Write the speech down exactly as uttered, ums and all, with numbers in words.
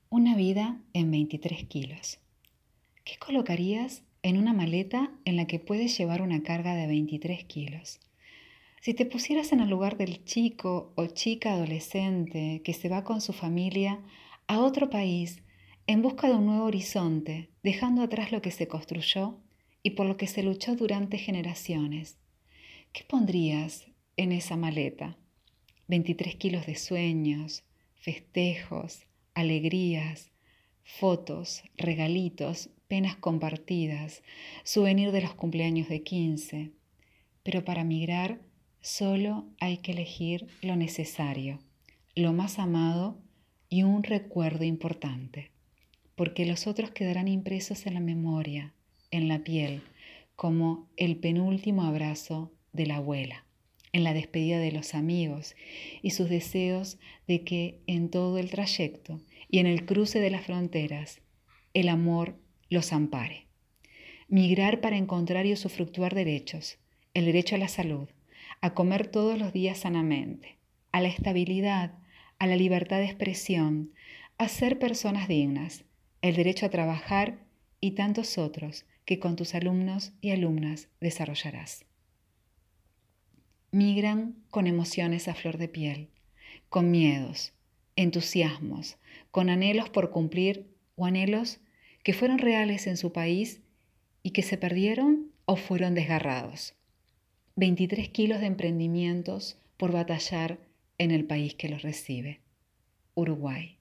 Una vida en veintitrés kilos. ¿Qué colocarías en una maleta en la que puedes llevar una carga de veintitrés kilos? Si te pusieras en el lugar del chico o chica adolescente que se va con su familia a otro país en busca de un nuevo horizonte, dejando atrás lo que se construyó y por lo que se luchó durante generaciones, ¿qué pondrías en esa maleta? veintitrés kilos de sueños, festejos, alegrías, fotos, regalitos, penas compartidas, souvenir de los cumpleaños de quince. Pero para migrar solo hay que elegir lo necesario, lo más amado y un recuerdo importante, porque los otros quedarán impresos en la memoria, en la piel, como el penúltimo abrazo de la abuela, en la despedida de los amigos y sus deseos de que en todo el trayecto y en el cruce de las fronteras el amor los ampare. Migrar para encontrar y usufructuar derechos, el derecho a la salud, a comer todos los días sanamente, a la estabilidad, a la libertad de expresión, a ser personas dignas, el derecho a trabajar y tantos otros que con tus alumnos y alumnas desarrollarás. Migran con emociones a flor de piel, con miedos, entusiasmos, con anhelos por cumplir o anhelos que fueron reales en su país y que se perdieron o fueron desgarrados. veintitrés kilos de emprendimientos por batallar en el país que los recibe, Uruguay.